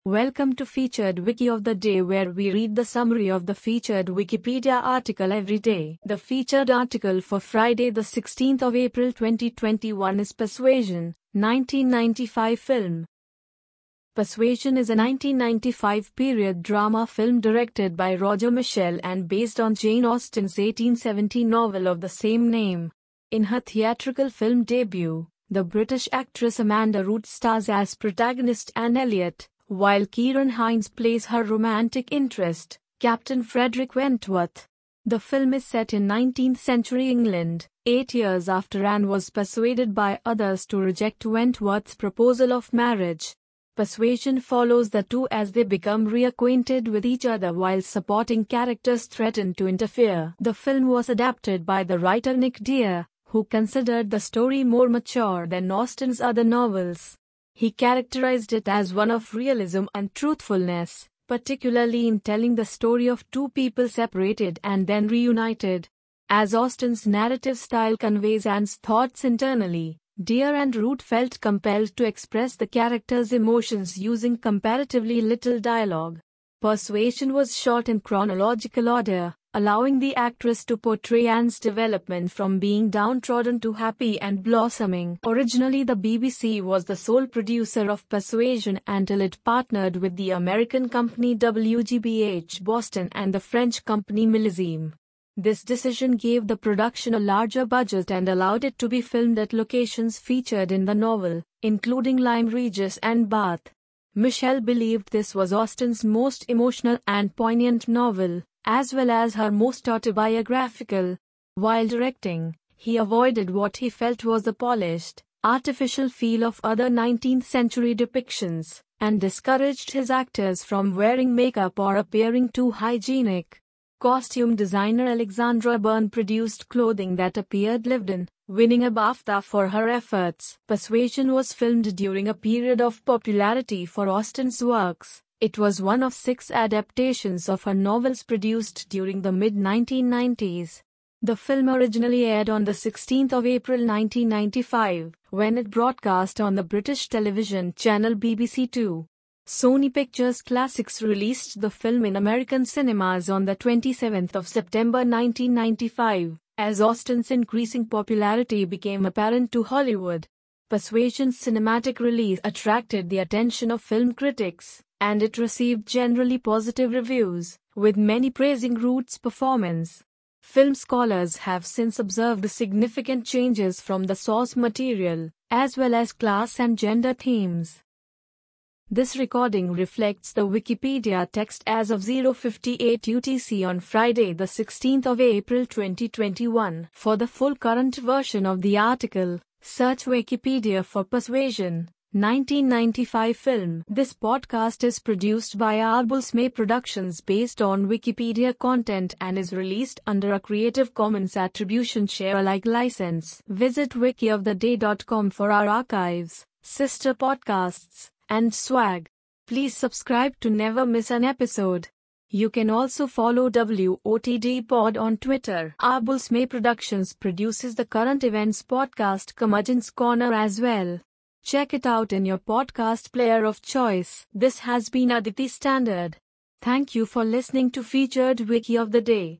Welcome to Featured Wiki of the Day, where we read the summary of the featured Wikipedia article every day. The featured article for Friday the 16th of April 2021 is Persuasion, 1995 film. Persuasion is a 1995 period drama film directed by Roger Michell and based on Jane Austen's 1870 novel of the same name. In her theatrical film debut, the British actress Amanda Root stars as protagonist Anne Elliot, while Ciarán Hinds plays her romantic interest, Captain Frederick Wentworth. The film is set in 19th century England, 8 years after Anne was persuaded by others to reject Wentworth's proposal of marriage. Persuasion follows the two as they become reacquainted with each other while supporting characters threaten to interfere. The film was adapted by the writer Nick Dear, who considered the story more mature than Austen's other novels. He characterized it as one of realism and truthfulness, particularly in telling the story of two people separated and then reunited. As Austen's narrative style conveys Anne's thoughts internally, Dear and Root felt compelled to express the characters' emotions using comparatively little dialogue. Persuasion was shot in chronological order, allowing the actress to portray Anne's development from being downtrodden to happy and blossoming. Originally, the BBC was the sole producer of Persuasion until it partnered with the American company WGBH Boston and the French company Millésime. This decision gave the production a larger budget and allowed it to be filmed at locations featured in the novel, including Lyme Regis and Bath. Michell believed this was Austen's most emotional and poignant novel, as well as her most autobiographical. While directing, he avoided what he felt was the polished, artificial feel of other 19th century depictions, and discouraged his actors from wearing makeup or appearing too hygienic. Costume designer Alexandra Byrne produced clothing that appeared lived-in, winning a BAFTA for her efforts. Persuasion was filmed during a period of popularity for Austen's works. It was one of 6 adaptations of her novels produced during the mid-1990s. The film originally aired on the 16th of April 1995, when it broadcast on the British television channel BBC Two. Sony Pictures Classics released the film in American cinemas on the 27th of September 1995, as Austen's increasing popularity became apparent to Hollywood. Persuasion's cinematic release attracted the attention of film critics, and it received generally positive reviews, with many praising Root's performance. Film scholars have since observed significant changes from the source material, as well as class and gender themes. This recording reflects the Wikipedia text as of 0:58 UTC on Friday the 16th of April 2021. For the full current version of the article, search Wikipedia for Persuasion, 1995 film. This podcast is produced by Arbulsmay Productions based on Wikipedia content and is released under a Creative Commons Attribution Share Alike license. Visit wikioftheday.com for our archives, sister podcasts, and swag. Please subscribe to never miss an episode. You can also follow WOTD Pod on Twitter. Arbulsmay Productions produces the current events podcast Curmudgeon's Corner as well. Check it out in your podcast player of choice. This has been Aditi Standard. Thank you for listening to Featured Wiki of the Day.